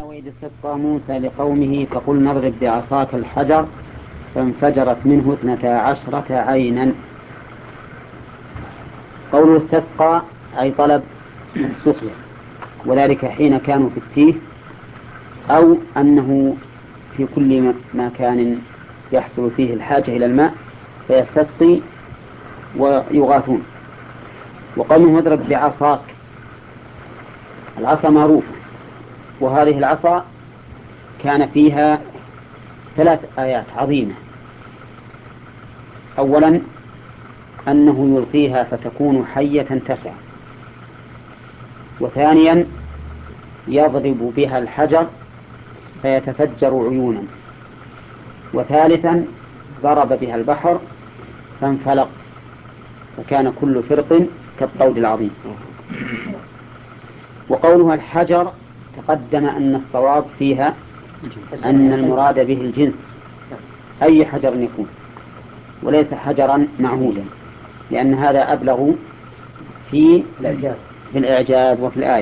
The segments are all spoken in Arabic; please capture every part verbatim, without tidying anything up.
وإذ استسقى موسى لقومه فقلنا اضرب بعصاك الحجر فانفجرت منه اثنتا عشرة عينا. قوله استسقى أي طلب السقيا، وذلك حين كانوا في التيه، أو أنه في كل مكان يحصل فيه الحاجة إلى الماء فيستسقي ويغاثون. وقوله اضرب بعصاك، العصا معروفة، وهذه العصا كان فيها ثلاث آيات عظيمة. أولا أنه يلقيها فتكون حية تسعى، وثانيا يضرب بها الحجر فيتفجر عيونا، وثالثا ضرب بها البحر فانفلق فكان كل فرق كالطود العظيم. وقولها الحجر تقدم أن الصواب فيها أن المراد به الجنس، أي حجر يكون، وليس حجرا معهودا، لأن هذا أبلغ في الإعجاز وفي الآية.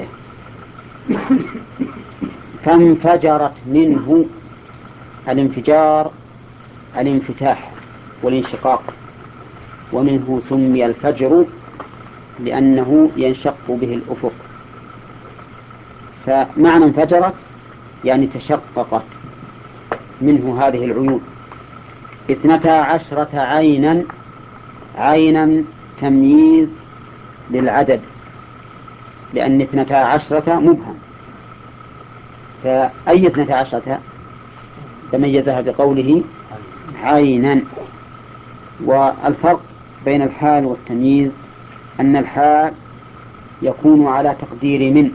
فانفجرت منه، الانفجار الانفتاح والانشقاق، ومنه سمي الفجر لأنه ينشق به الأفق. فمعنى انفجرت يعني تشققت منه هذه العيون. اثنتا عشرة عينا، عينا تمييز للعدد، لأن اثنتا عشرة مبهم، فأي اثنتا عشرة تميزها بقوله عينا. والفرق بين الحال والتمييز أن الحال يكون على تقدير من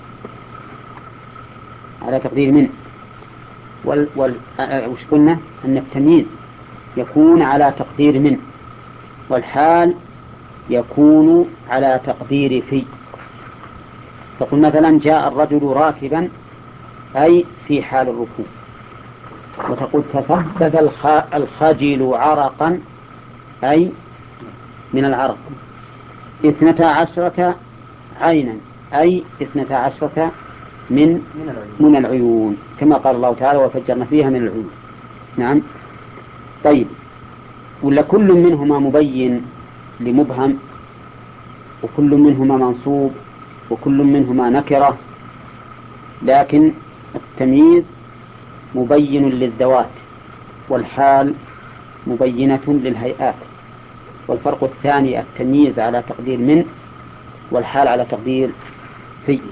على تقدير من وال وال وش قلنا أن التمييز يكون على تقدير من، والحال يكون على تقدير في. تقول مثلا جاء الرجل راكبا أي في حال الركوب، وتقول تصبب الخجل عرقا أي من العرق. اثنتا عشرة عينا أي اثنتا عشرة من من العيون، كما قال الله تعالى وفجرنا فيها من العيون. نعم. طيب، ولا كل منهما مبين لمبهم، وكل منهما منصوب، وكل منهما نكرة، لكن التمييز مبين للذوات، والحال مبينة للهيئات. والفرق الثاني التمييز على تقدير من، والحال على تقدير في.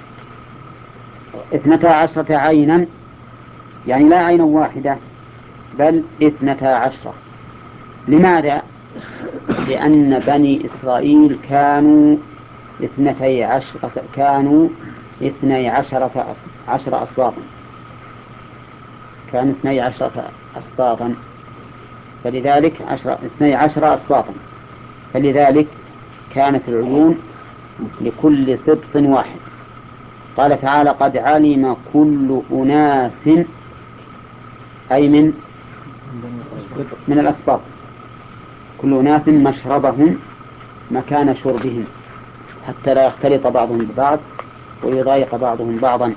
اثنتا عشرة عينا يعني لا عينا واحدة بل اثنتا عشرة. لماذا؟ لأن بني إسرائيل كانوا اثنتي عشرة كانوا اثني عشرة عشر أسباطا كانوا اثني عشرة أسباطا فلذلك عشر اثني عشر أسباطا فلذلك كانت العيون لكل سبط واحد. قال تعالى قد علم كل أناس أي من من الأسباط، كل أناس مشربهم مكان شربهم، حتى لا يختلط بعضهم ببعض ويضايق بعضهم بعضا.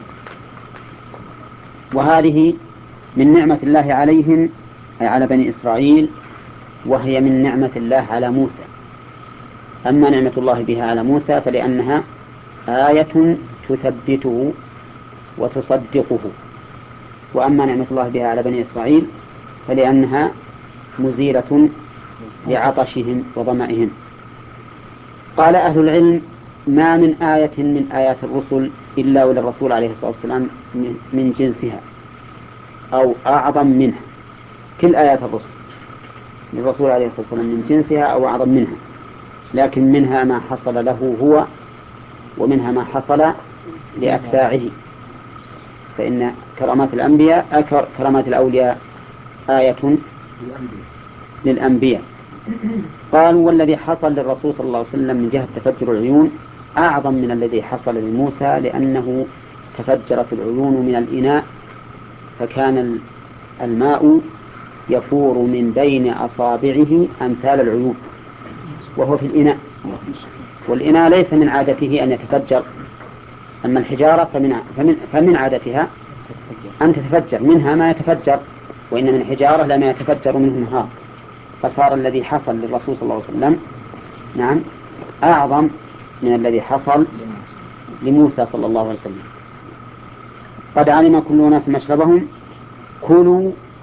وهذه من نعمة الله عليهم أي على بني إسرائيل، وهي من نعمة الله على موسى. أما نعمة الله بها على موسى فلأنها آية تثبته وتصدقه، وأما نعمة الله بها على بني إسرائيل فلأنها مزيلة لعطشهم وظمئهم. قال أهل العلم ما من آية من آيات الرسل إلا وللرسول عليه الصلاة والسلام من جنسها أو أعظم منها. كل آيات الرسل للرسول عليه الصلاة والسلام من جنسها أو أعظم منها، لكن منها ما حصل له هو، ومنها ما حصل لأتباعه. فإن كرامات الأنبياء كرامات الأولياء آية للأنبياء. قالوا والذي حصل للرسول صلى الله عليه وسلم من جهة تفجر العيون أعظم من الذي حصل لموسى، لأنه تفجرت العيون من الإناء، فكان الماء يفور من بين أصابعه أمثال العيون وهو في الإناء، والإناء ليس من عادته أن يتفجر. أما الحجارة فمن, فمن, فمن عادتها أن تتفجر منها ما يتفجر، وإن من الحجارة لما يتفجر منه النهار، فصار الذي حصل للرسول صلى الله عليه وسلم نعم أعظم من الذي حصل لموسى صلى الله عليه وسلم. قد علم كل ناس مشربهم كلوا